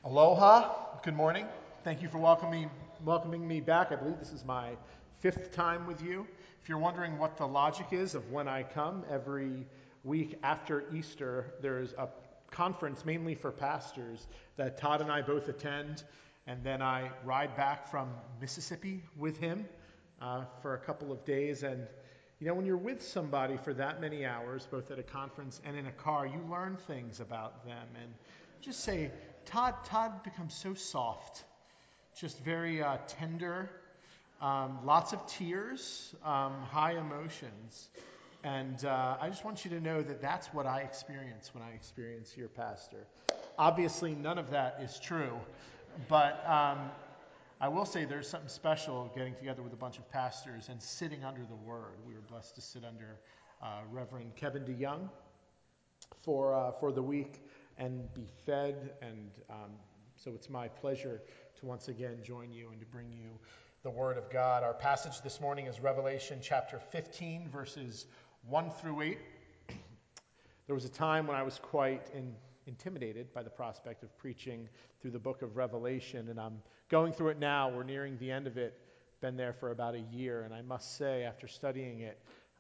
Aloha, good morning. Thank you for welcoming me back. I believe this is my fifth time with you. If you're wondering what the logic is of when I come every week after Easter, there's a conference mainly for pastors that Todd and I both attend, and then I ride back from Mississippi with him for a couple of days. And when you're with somebody for that many hours, both at a conference and in a car, you learn things about them. And just say, Todd becomes so soft, just very tender, lots of tears, high emotions. And I just want you to know that that's what I experience when I experience your pastor. Obviously, none of that is true, but I will say there's something special getting together with a bunch of pastors and sitting under the Word. We were blessed to sit under Reverend Kevin DeYoung for the week and be fed. And so it's my pleasure to once again join you and to bring you the Word of God. Our passage this morning is Revelation chapter 15, verses 1 through 8. There was a time when I was quite intimidated by the prospect of preaching through the book of Revelation, and I'm going through it now. We're nearing the end of it. Been there for about a year, and I must say, after studying it,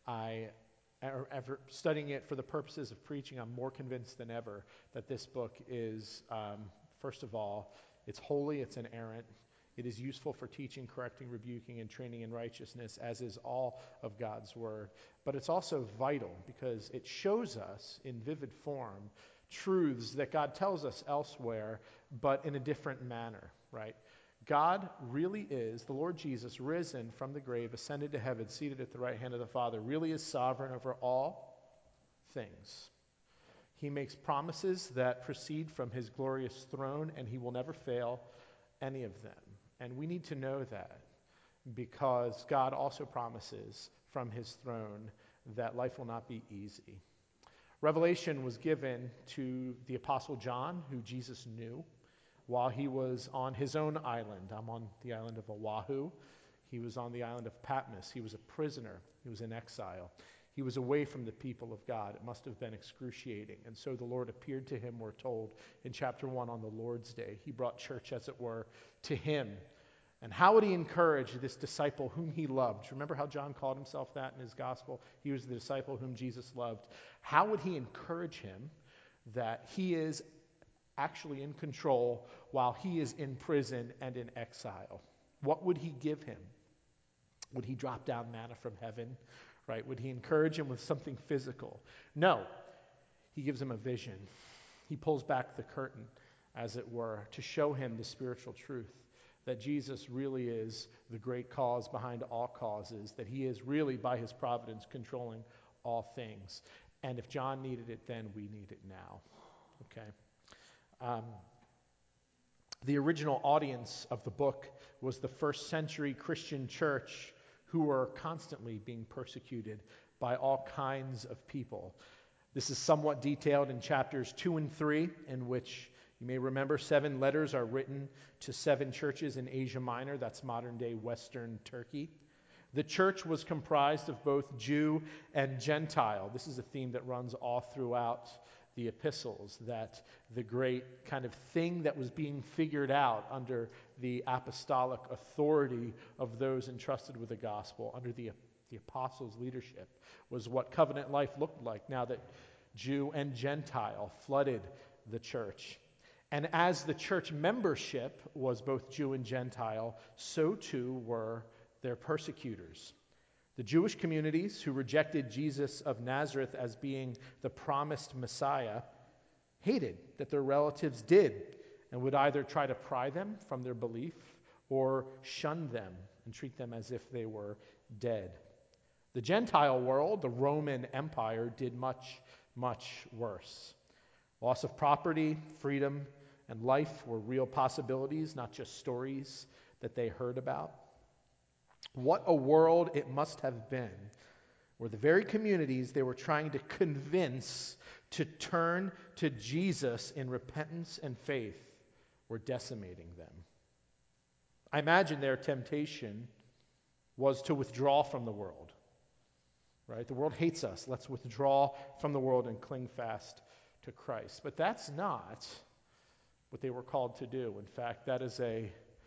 studying it for the purposes of preaching, I'm more convinced than ever that this book is, first of all, it's holy, it's inerrant, it is useful for teaching, correcting, rebuking, and training in righteousness, as is all of God's Word. But it's also vital because it shows us in vivid form truths that God tells us elsewhere, but in a different manner, right? God really is, the Lord Jesus, risen from the grave, ascended to heaven, seated at the right hand of the Father, really is sovereign over all things. He makes promises that proceed from his glorious throne, and he will never fail any of them. And we need to know that because God also promises from his throne that life will not be easy. Revelation was given to the Apostle John, who Jesus knew, while he was on his own island. I'm on the island of Oahu. He was on the island of Patmos. He was a prisoner. He was in exile. He was away from the people of God. It must have been excruciating. And so the Lord appeared to him, we're told, in chapter 1 on the Lord's Day. He brought church, as it were, to him. And how would he encourage this disciple whom he loved? Remember how John called himself that in his gospel? He was the disciple whom Jesus loved. How would he encourage him that he is actually in control while he is in prison and in exile? What would he give him? Would he drop down manna from heaven? Right? Would he encourage him with something physical? No. He gives him a vision. He pulls back the curtain, as it were, to show him the spiritual truth that Jesus really is the great cause behind all causes, that he is really, by his providence, controlling all things. And if John needed it then, we need it now. Okay? The original audience of the book was the first century Christian church who were constantly being persecuted by all kinds of people. This is somewhat detailed in chapters 2 and 3, in which you may remember 7 letters are written to 7 churches in Asia Minor. That's modern-day Western Turkey. The church was comprised of both Jew and Gentile. This is a theme that runs all throughout the epistles, that the great kind of thing that was being figured out under the apostolic authority of those entrusted with the gospel, under the apostles' leadership, was what covenant life looked like now that Jew and Gentile flooded the church. And as the church membership was both Jew and Gentile, so too were their persecutors. The Jewish communities who rejected Jesus of Nazareth as being the promised Messiah hated that their relatives did and would either try to pry them from their belief or shun them and treat them as if they were dead. The Gentile world, the Roman Empire, did much, much worse. Loss of property, freedom, and life were real possibilities, not just stories that they heard about. What a world it must have been, where the very communities they were trying to convince to turn to Jesus in repentance and faith were decimating them. I imagine their temptation was to withdraw from the world. Right? The world hates us. Let's withdraw from the world and cling fast to Christ. But that's not what they were called to do. In fact, that is a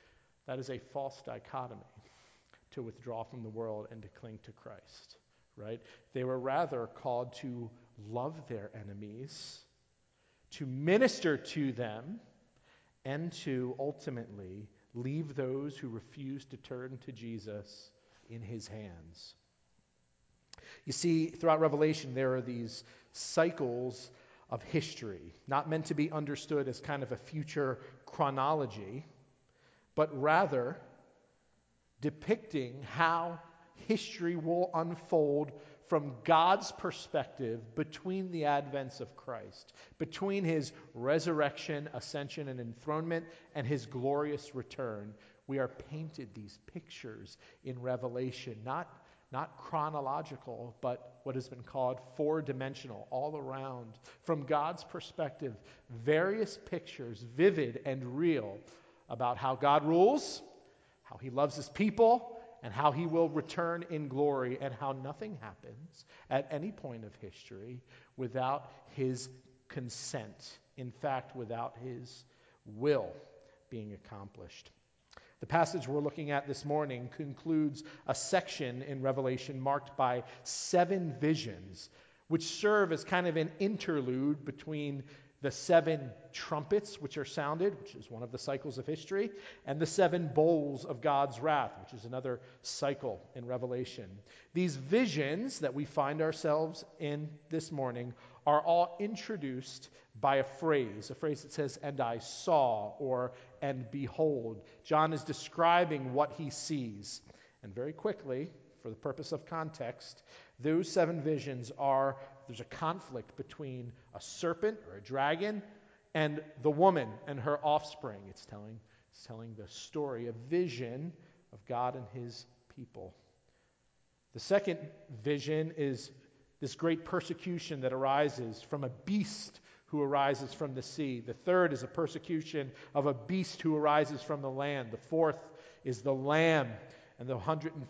false dichotomy, to withdraw from the world and to cling to Christ, right? They were rather called to love their enemies, to minister to them, and to ultimately leave those who refuse to turn to Jesus in his hands. You see, throughout Revelation, there are these cycles of history, not meant to be understood as kind of a future chronology, but rather depicting how history will unfold from God's perspective between the advents of Christ, between his resurrection, ascension, and enthronement, and his glorious return. We are painted these pictures in Revelation, not chronological, but what has been called four-dimensional, all around. From God's perspective, various pictures, vivid and real, about how God rules, how he loves his people, and how he will return in glory, and how nothing happens at any point of history without his consent. In fact, without his will being accomplished. The passage we're looking at this morning concludes a section in Revelation marked by 7 visions, which serve as kind of an interlude between the 7 trumpets which are sounded, which is one of the cycles of history, and the 7 bowls of God's wrath, which is another cycle in Revelation. These visions that we find ourselves in this morning are all introduced by a phrase that says, "And I saw," or "and behold." John is describing what he sees. And very quickly, for the purpose of context, those 7 visions are, there's a conflict between a serpent or a dragon and the woman and her offspring. It's telling the story, a vision of God and his people. The second vision is this great persecution that arises from a beast who arises from the sea. The third is a persecution of a beast who arises from the land. The fourth is the Lamb and the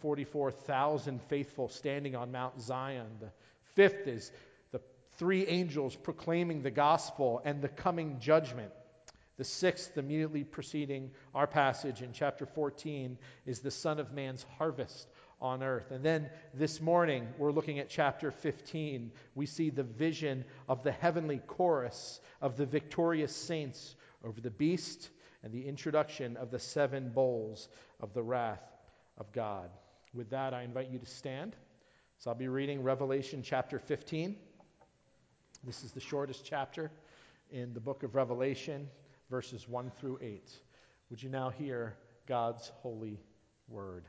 144,000 faithful standing on Mount Zion. The fifth is the 3 angels proclaiming the gospel and the coming judgment. The sixth, immediately preceding our passage in chapter 14, is the Son of Man's harvest on earth. And then this morning, we're looking at chapter 15. We see the vision of the heavenly chorus of the victorious saints over the beast and the introduction of the 7 bowls of the wrath of God. With that, I invite you to stand. So I'll be reading Revelation chapter 15. This is the shortest chapter in the book of Revelation, verses 1 through 8. Would you now hear God's holy word?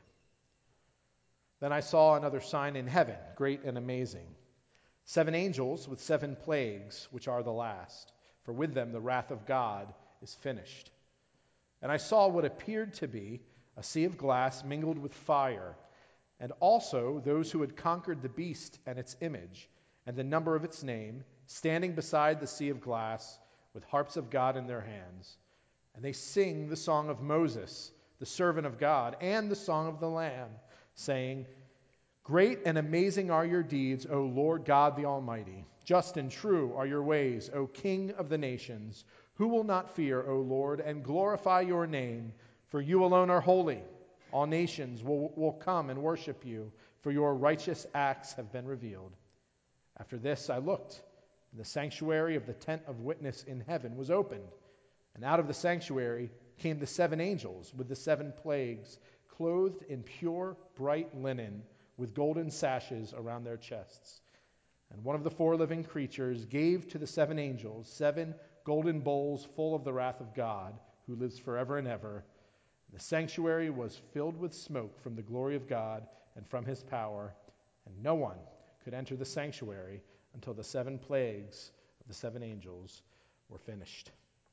Then I saw another sign in heaven, great and amazing. 7 angels with 7 plagues, which are the last, for with them the wrath of God is finished. And I saw what appeared to be a sea of glass mingled with fire, and also those who had conquered the beast and its image, and the number of its name, standing beside the sea of glass, with harps of God in their hands. And they sing the song of Moses, the servant of God, and the song of the Lamb, saying, "Great and amazing are your deeds, O Lord God the Almighty. Just and true are your ways, O King of the nations. Who will not fear, O Lord, and glorify your name? For you alone are holy. All nations will come and worship you, for your righteous acts have been revealed." After this I looked, and the sanctuary of the tent of witness in heaven was opened. And out of the sanctuary came the 7 angels with the 7 plagues, clothed in pure, bright linen, with golden sashes around their chests. And one of the 4 living creatures gave to the 7 angels 7 golden bowls full of the wrath of God, who lives forever and ever. The sanctuary was filled with smoke from the glory of God and from his power, and no one could enter the sanctuary until the 7 plagues of the 7 angels were finished.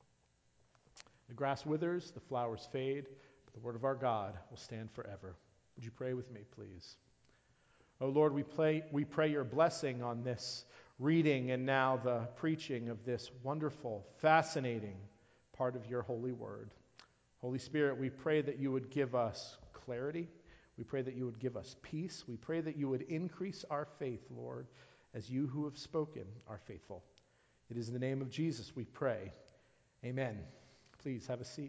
The grass withers, the flowers fade, but the word of our God will stand forever. Would you pray with me, please? Oh Lord, we pray your blessing on this reading and now the preaching of this wonderful, fascinating part of your holy word. Holy Spirit, we pray that you would give us clarity. We pray that you would give us peace. We pray that you would increase our faith, Lord, as you who have spoken are faithful. It is in the name of Jesus we pray. Amen Please have a seat.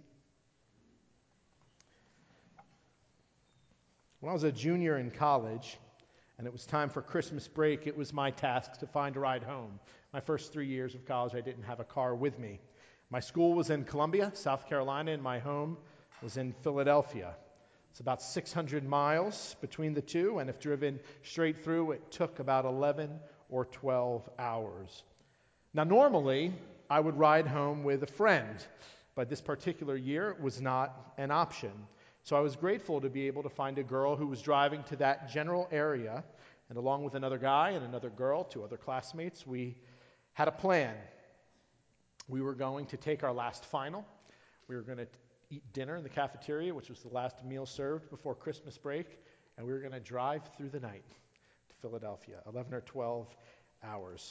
When I was a junior in college, and it was time for Christmas break, it was my task to find a ride home. My first 3 years of college, I didn't have a car with me. My school was in Columbia, South Carolina, and my home was in Philadelphia. It's about 600 miles between the two, and if driven straight through, it took about 11 or 12 hours. Now, normally, I would ride home with a friend, but this particular year, it was not an option. So I was grateful to be able to find a girl who was driving to that general area, and along with another guy and another girl, 2 other classmates, we had a plan. We were going to take our last final. We were going to eat dinner in the cafeteria, which was the last meal served before Christmas break, and we were going to drive through the night to Philadelphia, 11 or 12 hours.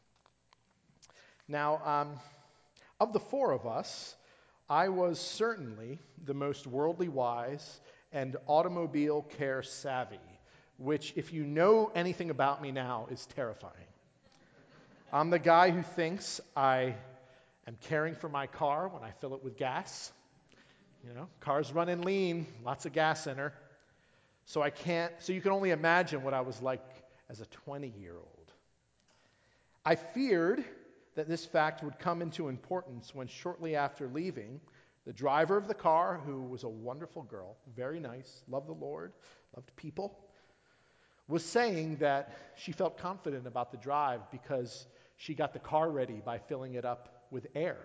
Now, of the 4 of us, I was certainly the most worldly wise and automobile care savvy, which, if you know anything about me now, is terrifying. I'm the guy who thinks I am caring for my car when I fill it with gas. Car's running lean, lots of gas in her. So you can only imagine what I was like as a 20-year-old. I feared that this fact would come into importance when shortly after leaving, the driver of the car, who was a wonderful girl, very nice, loved the Lord, loved people, was saying that she felt confident about the drive because she got the car ready by filling it up with air.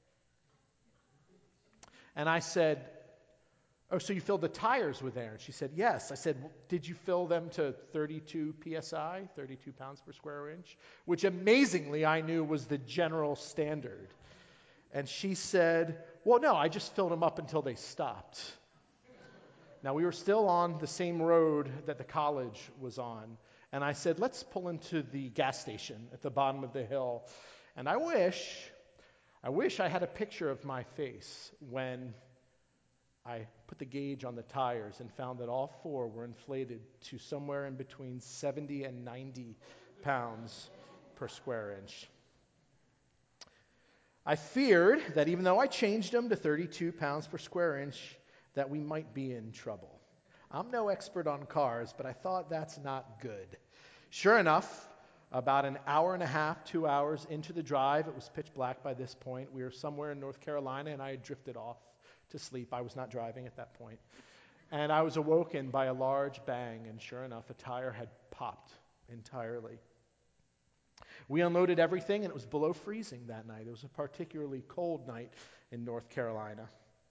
And I said, "Oh, so you filled the tires with air?" And she said, "Yes." I said, "Well, did you fill them to 32 psi, 32 pounds per square inch?" Which amazingly I knew was the general standard. And she said, "Well, no, I just filled them up until they stopped." Now, we were still on the same road that the college was on. And I said, "Let's pull into the gas station at the bottom of the hill." And I wish I had a picture of my face when I put the gauge on the tires and found that all 4 were inflated to somewhere in between 70 and 90 pounds per square inch. I feared that even though I changed them to 32 pounds per square inch, that we might be in trouble. I'm no expert on cars, but I thought that's not good. Sure enough, about an hour and a half, 2 hours into the drive, it was pitch black by this point. We were somewhere in North Carolina, and I had drifted off to sleep. I was not driving at that point. And I was awoken by a large bang, and sure enough, a tire had popped entirely. We unloaded everything, and it was below freezing that night. It was a particularly cold night in North Carolina.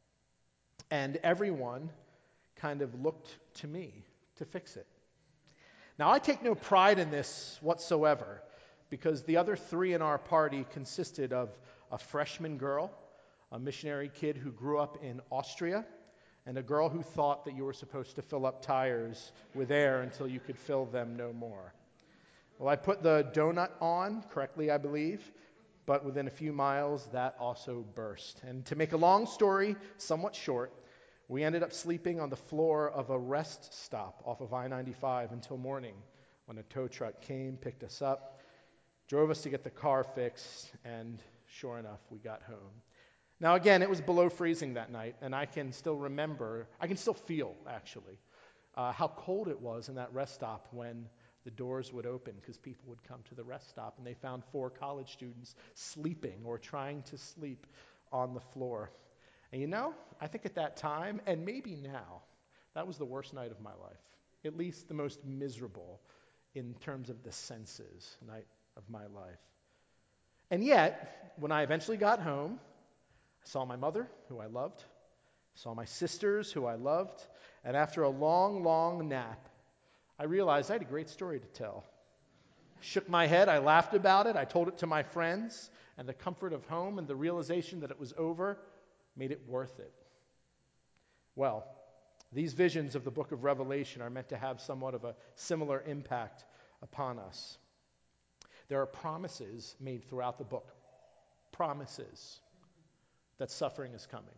And everyone kind of looked to me to fix it. Now, I take no pride in this whatsoever, because the other 3 in our party consisted of a freshman girl, a missionary kid who grew up in Austria, and a girl who thought that you were supposed to fill up tires with air until you could fill them no more. Well, I put the donut on correctly, I believe, but within a few miles, that also burst. And to make a long story somewhat short, we ended up sleeping on the floor of a rest stop off of I-95 until morning, when a tow truck came, picked us up, drove us to get the car fixed, and sure enough, we got home. Now, again, it was below freezing that night, and I can still feel, actually, how cold it was in that rest stop when the doors would open, because people would come to the rest stop, and they found 4 college students sleeping or trying to sleep on the floor. And I think at that time, and maybe now, that was the worst night of my life, at least the most miserable in terms of the senses night of my life. And yet, when I eventually got home, I saw my mother, who I loved, saw my sisters, who I loved, and after a long, long nap, I realized I had a great story to tell. I shook my head, I laughed about it, I told it to my friends, and the comfort of home and the realization that it was over made it worth it. Well, these visions of the book of Revelation are meant to have somewhat of a similar impact upon us. There are promises made throughout the book. Promises that suffering is coming.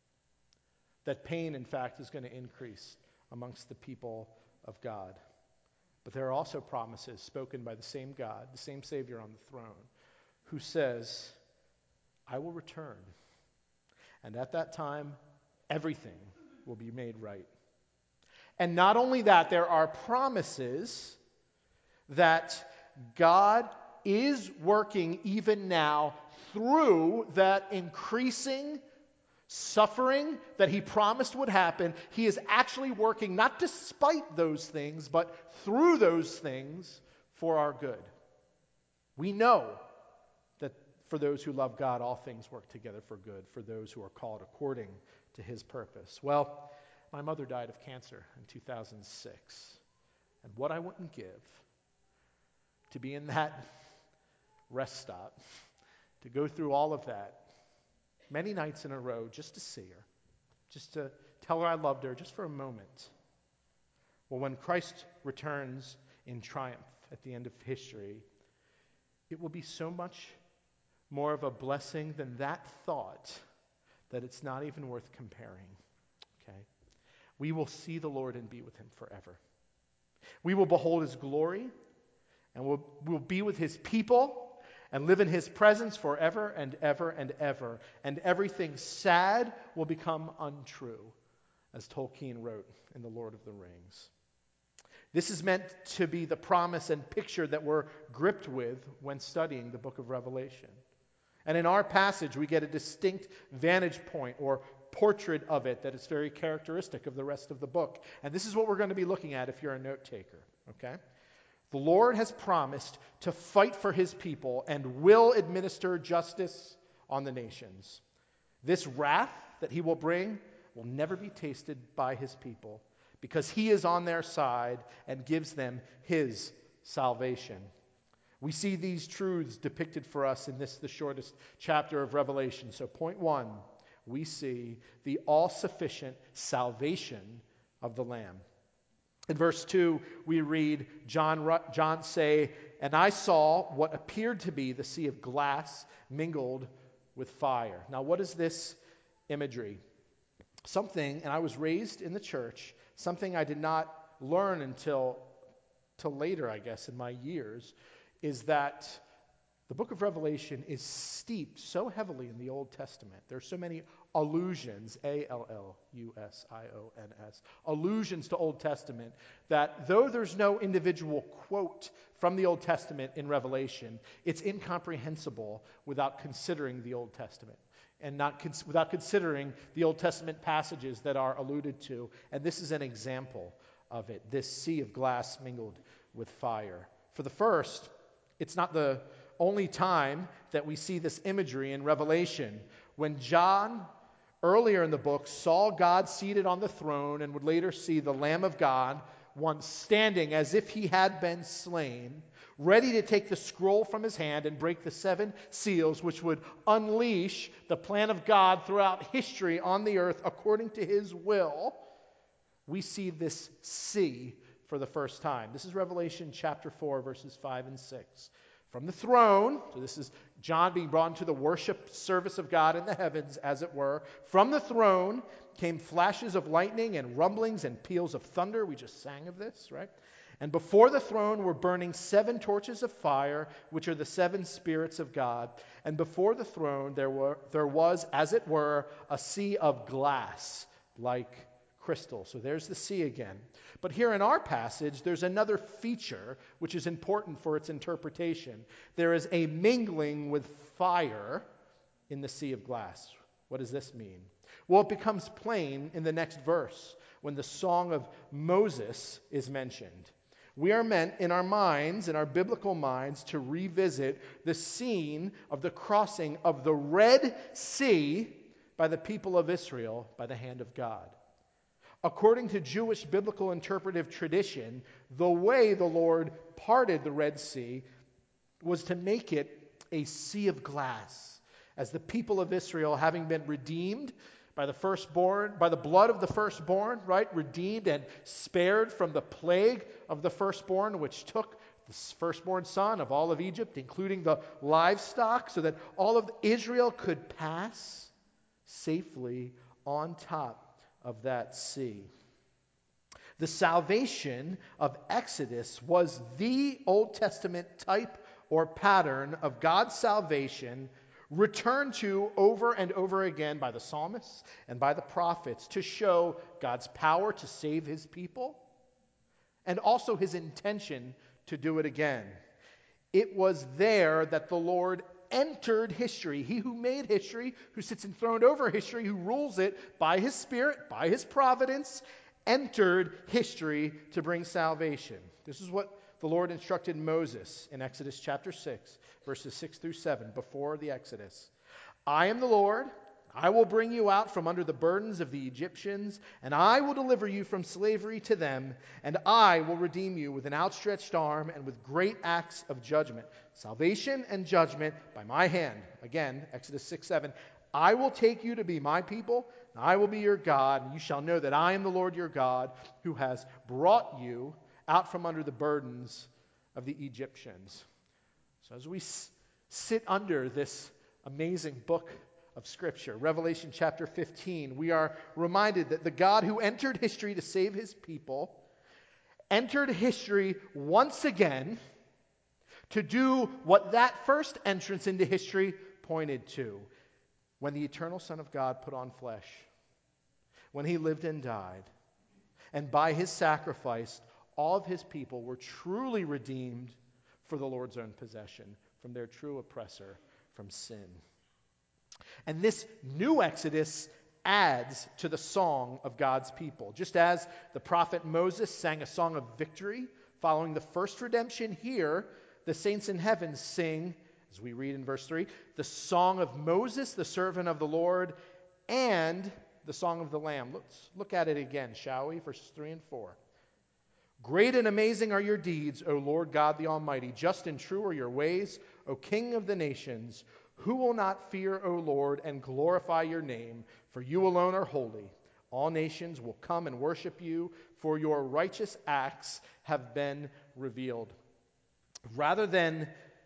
That pain, in fact, is going to increase amongst the people of God. But there are also promises spoken by the same God, the same Savior on the throne, who says, "I will return, And at that time, everything will be made right. And not only that, there are promises that God is working even now through that increasing suffering that he promised would happen. He is actually working not despite those things, but through those things for our good. We know that for those who love God, all things work together for good, for those who are called according to his purpose. Well, my mother died of cancer in 2006. And what I wouldn't give to be in that rest stop, to go through all of that, many nights in a row, just to see her, just to tell her I loved her, just for a moment. Well, when Christ returns in triumph at the end of history, it will be so much more of a blessing than that thought that it's not even worth comparing. Okay? We will see the Lord and be with him forever. We will behold his glory, and we'll be with his people and live in his presence forever and ever and ever. And everything sad will become untrue, as Tolkien wrote in The Lord of the Rings. This is meant to be the promise and picture that we're gripped with when studying the book of Revelation. And in our passage, we get a distinct vantage point or portrait of it that is very characteristic of the rest of the book. And this is what we're going to be looking at if you're a note taker, okay? The Lord has promised to fight for his people and will administer justice on the nations. This wrath that he will bring will never be tasted by his people because he is on their side and gives them his salvation. We see these truths depicted for us in this, the shortest chapter of Revelation. So point one, we see the all-sufficient salvation of the Lamb. In verse 2, we read John say, "And I saw what appeared to be the sea of glass mingled with fire." Now, what is this imagery? Something, and I was raised in the church, something I did not learn until later, I guess, in my years, is that the book of Revelation is steeped so heavily in the Old Testament. There are so many allusions, allusions, allusions to Old Testament, that though there's no individual quote from the Old Testament in Revelation, it's incomprehensible without considering the Old Testament and without considering the Old Testament passages that are alluded to. And this is an example of it, this sea of glass mingled with fire. For the first, it's not the only time that we see this imagery in Revelation. When John, earlier in the book, saw God seated on the throne and would later see the Lamb of God, one standing as if he had been slain, ready to take the scroll from his hand and break the 7 seals, which would unleash the plan of God throughout history on the earth according to his will, we see this sea for the first time. This is Revelation chapter 4, verses 5 and 6. From the throne, so this is John being brought into the worship service of God in the heavens, as it were. From the throne came flashes of lightning and rumblings and peals of thunder. We just sang of this, right? And before the throne were burning 7 torches of fire, which are the 7 spirits of God. And before the throne there was, as it were, a sea of glass like crystal. So there's the sea again. But here in our passage, there's another feature which is important for its interpretation. There is a mingling with fire in the sea of glass. What does this mean? Well, it becomes plain in the next verse when the song of Moses is mentioned. We are meant in our minds, in our biblical minds, to revisit the scene of the crossing of the Red Sea by the people of Israel by the hand of God. According to Jewish biblical interpretive tradition, the way the Lord parted the Red Sea was to make it a sea of glass, as the people of Israel, having been redeemed by the firstborn, by the blood of the firstborn, right? Redeemed and spared from the plague of the firstborn, which took the firstborn son of all of Egypt, including the livestock, so that all of Israel could pass safely on top of that sea. The salvation of Exodus was the Old Testament type or pattern of God's salvation returned to over and over again by the psalmists and by the prophets to show God's power to save his people and also his intention to do it again. It was there that the Lord entered history. He who made history, who sits enthroned over history, who rules it by his Spirit, by his providence, entered history to bring salvation. This is what the Lord instructed Moses in Exodus chapter 6, verses 6 through 7, before the Exodus. I am the Lord. I will bring you out from under the burdens of the Egyptians, and I will deliver you from slavery to them, and I will redeem you with an outstretched arm and with great acts of judgment. Salvation and judgment by my hand. Again, Exodus 6, 7. I will take you to be my people, and I will be your God, and you shall know that I am the Lord your God, who has brought you out from under the burdens of the Egyptians. So as we sit under this amazing book of Scripture, Revelation chapter 15, we are reminded that the God who entered history to save his people entered history once again to do what that first entrance into history pointed to, when the eternal Son of God put on flesh, when he lived and died, and by his sacrifice, all of his people were truly redeemed for the Lord's own possession, from their true oppressor, from sin. And this new Exodus adds to the song of God's people. Just as the prophet Moses sang a song of victory following the first redemption, here the saints in heaven sing, as we read in verse 3, the song of Moses, the servant of the Lord, and the song of the Lamb. Let's look at it again, shall we? Verses 3 and 4. Great and amazing are your deeds, O Lord God the Almighty. Just and true are your ways, O King of the nations. Who will not fear, O Lord, and glorify your name? For you alone are holy. All nations will come and worship you, for your righteous acts have been revealed. Rather than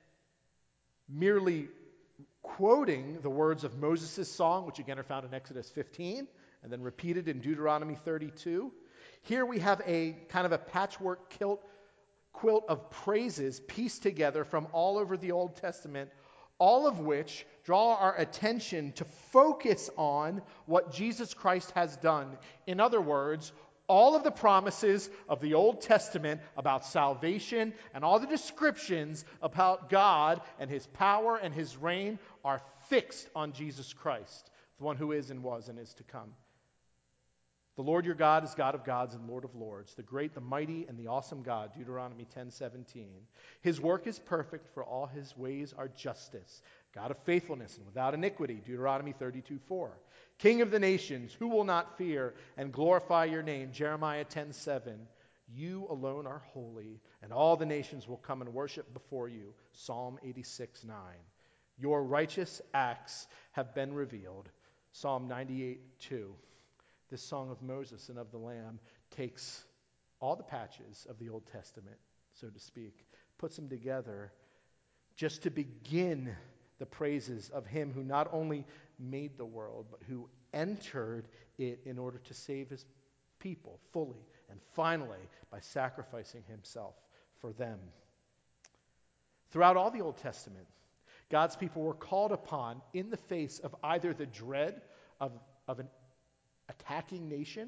merely quoting the words of Moses' song, which again are found in Exodus 15, and then repeated in Deuteronomy 32, here we have a kind of a patchwork quilt of praises pieced together from all over the Old Testament, all of which draw our attention to focus on what Jesus Christ has done. In other words, all of the promises of the Old Testament about salvation and all the descriptions about God and his power and his reign are fixed on Jesus Christ, the one who is and was and is to come. The Lord your God is God of gods and Lord of lords, the great, the mighty, and the awesome God, Deuteronomy 10:17. His work is perfect, for all his ways are justice. God of faithfulness and without iniquity, Deuteronomy 32:4. King of the nations, who will not fear and glorify your name, Jeremiah 10:7. You alone are holy, and all the nations will come and worship before you, Psalm 86:9. Your righteous acts have been revealed, Psalm 98:2. This song of Moses and of the Lamb takes all the patches of the Old Testament, so to speak, puts them together just to begin the praises of him who not only made the world, but who entered it in order to save his people fully and finally by sacrificing himself for them. Throughout all the Old Testament, God's people were called upon in the face of either the dread of an attacking nation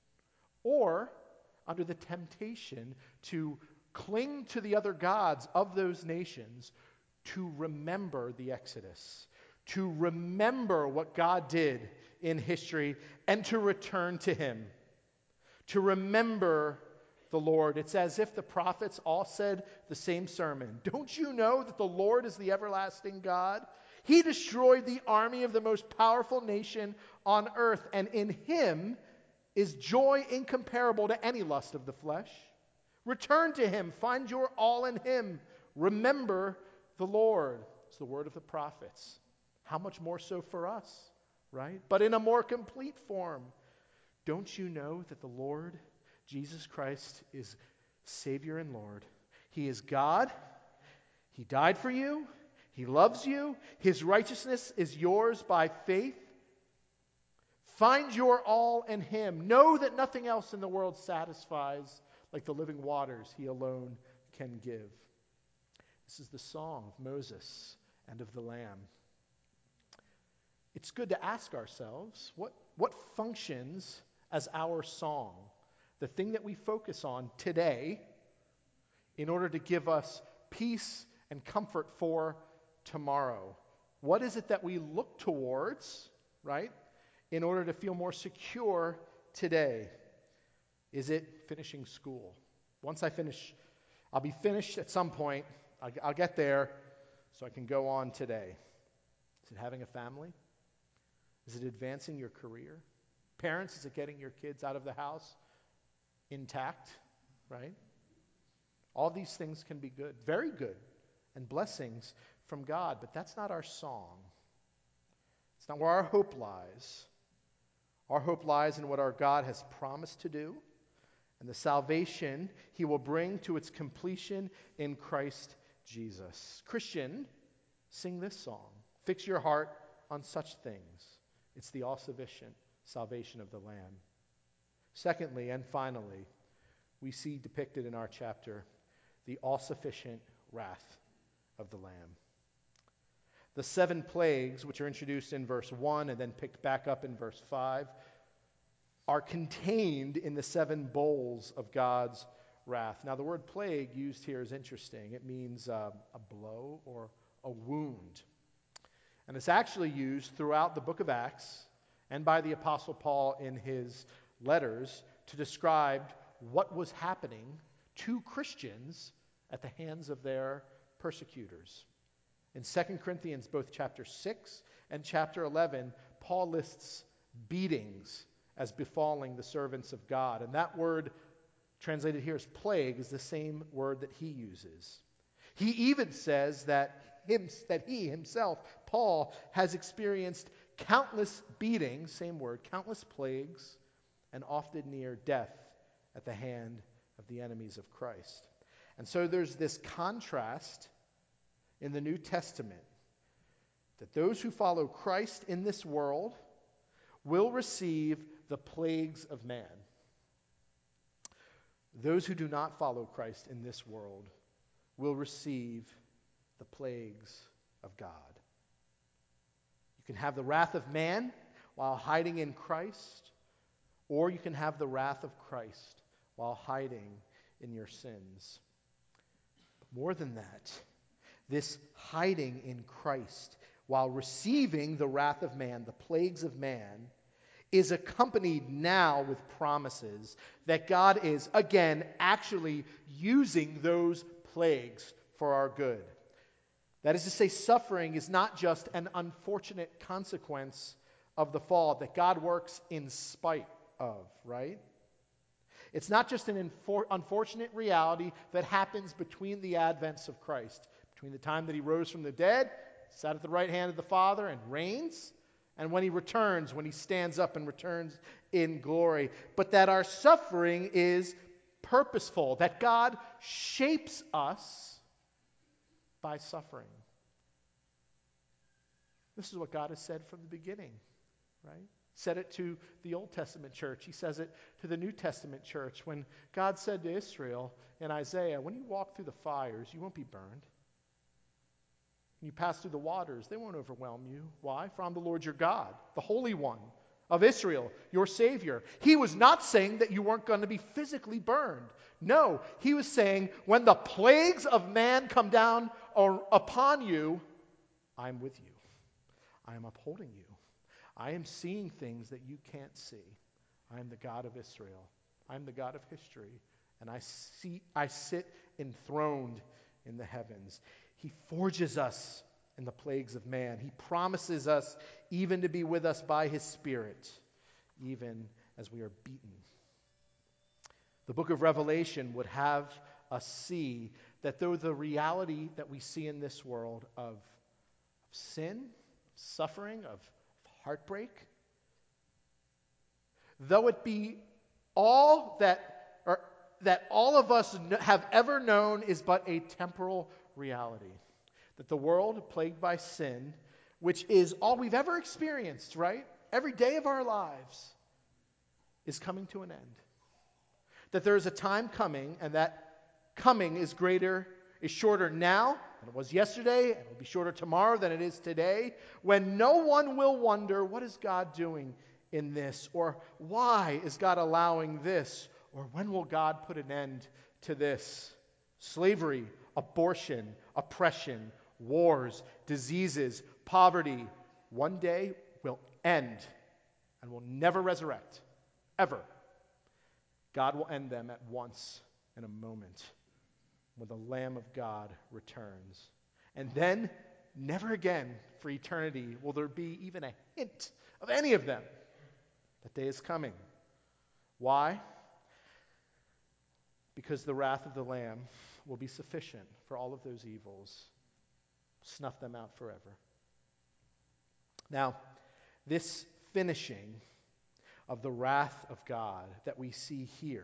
or under the temptation to cling to the other gods of those nations, to remember the Exodus, to remember what God did in history, and to return to him, to remember the Lord. It's as if the prophets all said the same sermon. Don't you know that the Lord is the everlasting God? He destroyed the army of the most powerful nation on earth, and in him is joy incomparable to any lust of the flesh. Return to him, find your all in him. Remember the Lord. It's the word of the prophets. How much more so for us, right? But in a more complete form. Don't you know that the Lord, Jesus Christ, is Savior and Lord? He is God. He died for you. He loves you. His righteousness is yours by faith. Find your all in him. Know that nothing else in the world satisfies like the living waters he alone can give. This is the song of Moses and of the Lamb. it's good to ask ourselves, what functions as our song? The thing that we focus on today in order to give us peace and comfort for tomorrow. What is it that we look towards, right, in order to feel more secure today? Is it finishing school? Once I finish, I'll be finished at some point. I'll get there so I can go on today. Is it having a family? Is it advancing your career? Parents, is it getting your kids out of the house intact, right? All these things can be good, very good, and blessings from God, but that's not our song. It's not where our hope lies. Our hope lies in what our God has promised to do and the salvation he will bring to its completion in Christ Jesus. Christian, sing this song. Fix your heart on such things. It's the all-sufficient salvation of the Lamb. Secondly, and finally, we see depicted in our chapter the all-sufficient wrath of the Lamb. The 7 plagues, which are introduced in verse 1 and then picked back up in verse 5, are contained in the 7 bowls of God's wrath. Now, the word plague used here is interesting. It means a blow or a wound. And it's actually used throughout the book of Acts and by the Apostle Paul in his letters to describe what was happening to Christians at the hands of their persecutors. In 2 Corinthians, both chapter 6 and chapter 11, Paul lists beatings as befalling the servants of God. And that word translated here as plague is the same word that he uses. He even says that he himself, Paul, has experienced countless beatings, same word, countless plagues, and often near death at the hand of the enemies of Christ. And so there's this contrast in the New Testament that those who follow Christ in this world will receive the plagues of man. Those who do not follow Christ in this world will receive the plagues of God. You can have the wrath of man while hiding in Christ, or you can have the wrath of Christ while hiding in your sins. But more than that, this hiding in Christ while receiving the wrath of man, the plagues of man, is accompanied now with promises that God is, again, actually using those plagues for our good. That is to say, suffering is not just an unfortunate consequence of the fall that God works in spite of, right? It's not just an unfortunate reality that happens between the advents of Christ, between the time that he rose from the dead, sat at the right hand of the Father and reigns, and when he returns, when he stands up and returns in glory. But that our suffering is purposeful, that God shapes us by suffering. This is what God has said from the beginning, right? Said it to the Old Testament church. He says it to the New Testament church. When God said to Israel in Isaiah, when you walk through the fires, you won't be burned. When you pass through the waters, they won't overwhelm you. Why? For I'm the Lord your God, the Holy One of Israel, your Savior. He was not saying that you weren't going to be physically burned. No, he was saying, when the plagues of man come down upon you, I'm with you. I am upholding you. I am seeing things that you can't see. I am the God of Israel. I am the God of history. And I sit enthroned in the heavens. He forges us in the plagues of man. He promises us even to be with us by his Spirit, even as we are beaten. The book of Revelation would have us see that though the reality that we see in this world of sin, suffering, of heartbreak, though it be all that all of us have ever known is but a temporal reality, that the world plagued by sin, which is all we've ever experienced, right? Every day of our lives is coming to an end. That there is a time coming, and that coming is shorter now than it was yesterday, and it will be shorter tomorrow than it is today, when no one will wonder, what is God doing in this? Or why is God allowing this? Or when will God put an end to this? Slavery, abortion, oppression, wars, diseases, poverty, one day will end and will never resurrect, ever. God will end them at once in a moment when the Lamb of God returns. And then, never again for eternity will there be even a hint of any of them. That day is coming. Why? Because the wrath of the Lamb will be sufficient for all of those evils. Snuff them out forever. Now, this finishing of the wrath of God that we see here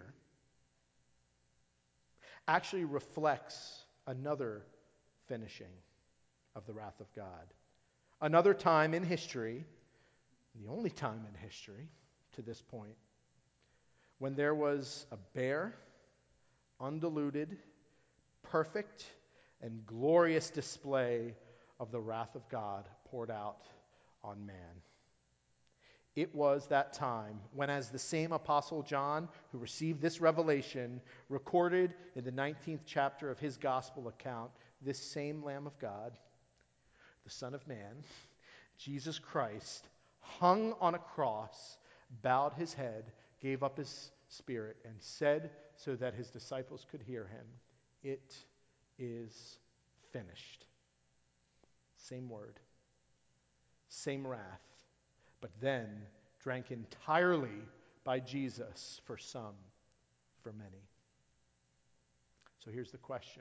actually reflects another finishing of the wrath of God. Another time in history, the only time in history to this point, when there was a bare, undiluted, perfect, and glorious display of the wrath of God poured out on man. It was that time when, as the same Apostle John, who received this revelation, recorded in the 19th chapter of his gospel account, this same Lamb of God, the Son of Man, Jesus Christ, hung on a cross, bowed his head, gave up his spirit, and said, so that his disciples could hear him, "It is finished." Same word, same wrath, but then drank entirely by Jesus for some, for many. So here's the question.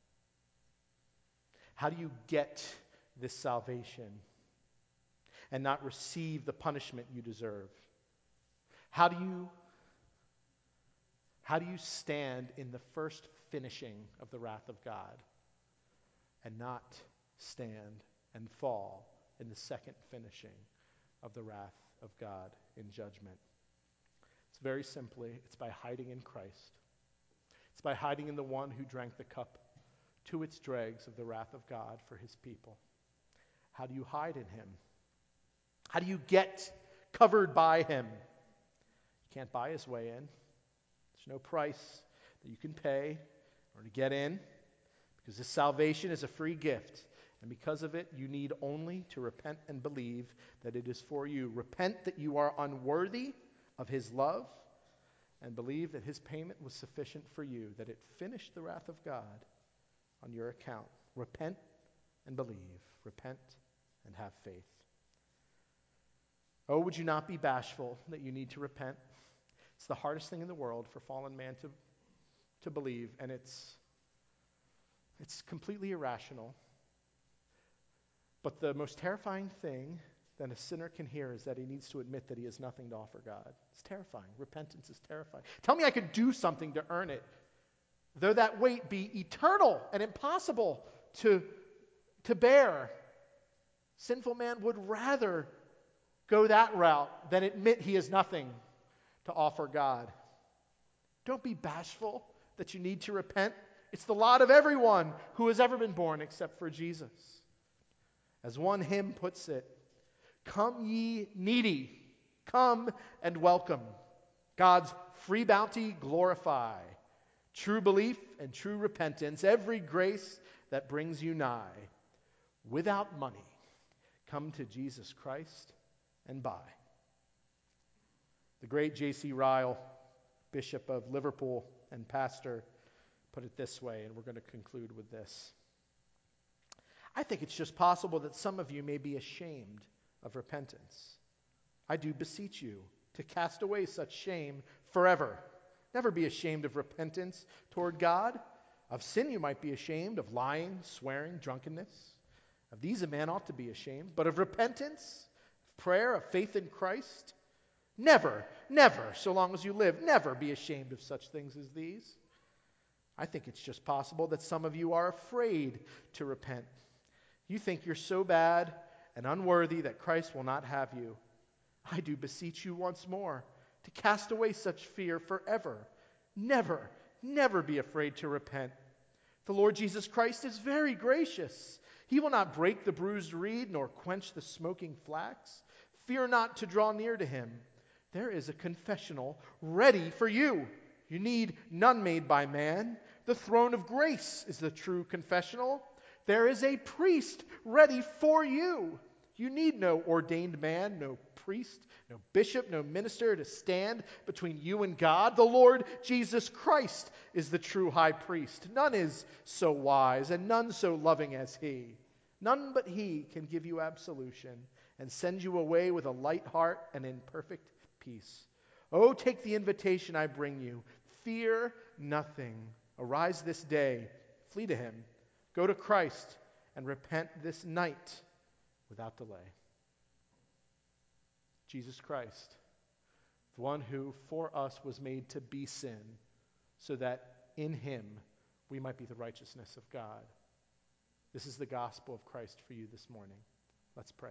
How do you get this salvation and not receive the punishment you deserve? How do you stand in the first finishing of the wrath of God and not stand and fall in the second finishing of the wrath of God in judgment? It's very simply, it's by hiding in Christ. It's by hiding in the one who drank the cup to its dregs of the wrath of God for his people. How do you hide in him? How do you get covered by him? You can't buy his way in. There's no price that you can pay in order to get in, because this salvation is a free gift. And because of it, you need only to repent and believe that it is for you. Repent that you are unworthy of his love, and believe that his payment was sufficient for you, that it finished the wrath of God on your account. Repent and believe. Repent and have faith. Oh, would you not be bashful that you need to repent? It's the hardest thing in the world for fallen man to believe, and it's completely irrational. But the most terrifying thing that a sinner can hear is that he needs to admit that he has nothing to offer God. It's terrifying. Repentance is terrifying. Tell me I could do something to earn it, though that weight be eternal and impossible to bear. Sinful man would rather go that route than admit he has nothing to offer God. Don't be bashful that you need to repent. It's the lot of everyone who has ever been born except for Jesus. As one hymn puts it, "Come ye needy, come and welcome. God's free bounty glorify. True belief and true repentance, every grace that brings you nigh. Without money, come to Jesus Christ and buy." The great J.C. Ryle, Bishop of Liverpool and pastor, put it this way, and we're going to conclude with this. I think it's just possible that some of you may be ashamed of repentance. I do beseech you to cast away such shame forever. Never be ashamed of repentance toward God. Of sin you might be ashamed, of lying, swearing, drunkenness. Of these a man ought to be ashamed. But of repentance, of prayer, of faith in Christ, never, so long as you live, never be ashamed of such things as these. I think it's just possible that some of you are afraid to repent. You think you're so bad and unworthy that Christ will not have you. I do beseech you once more to cast away such fear forever. Never be afraid to repent. The Lord Jesus Christ is very gracious. He will not break the bruised reed nor quench the smoking flax. Fear not to draw near to him. There is a confessional ready for you. You need none made by man. The throne of grace is the true confessional. There is a priest ready for you. You need no ordained man, no priest, no bishop, no minister to stand between you and God. The Lord Jesus Christ is the true high priest. None is so wise and none so loving as he. None but he can give you absolution and send you away with a light heart and in perfect peace. Oh, take the invitation I bring you. Fear nothing. Arise this day. Flee to him. Go to Christ and repent this night without delay. Jesus Christ, the one who for us was made to be sin, so that in him we might be the righteousness of God. This is the gospel of Christ for you this morning. Let's pray.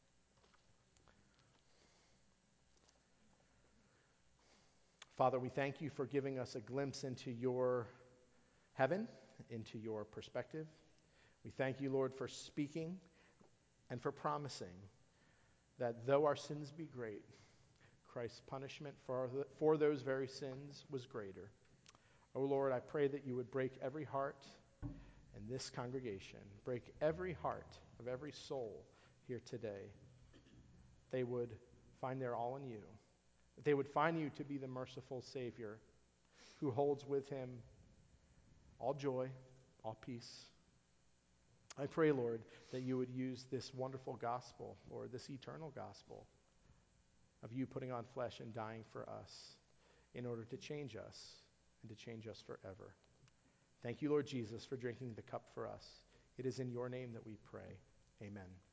Father, we thank you for giving us a glimpse into your heaven, into your perspective. We thank you, Lord, for speaking and for promising that though our sins be great, Christ's punishment for those very sins was greater. Oh Lord, I pray that you would break every heart in this congregation, break every heart of every soul here today. They would find their all in you. That they would find you to be the merciful Savior who holds with him all joy, all peace. I pray, Lord, that you would use this wonderful gospel, Lord, this eternal gospel of you putting on flesh and dying for us in order to change us and to change us forever. Thank you, Lord Jesus, for drinking the cup for us. It is in your name that we pray. Amen.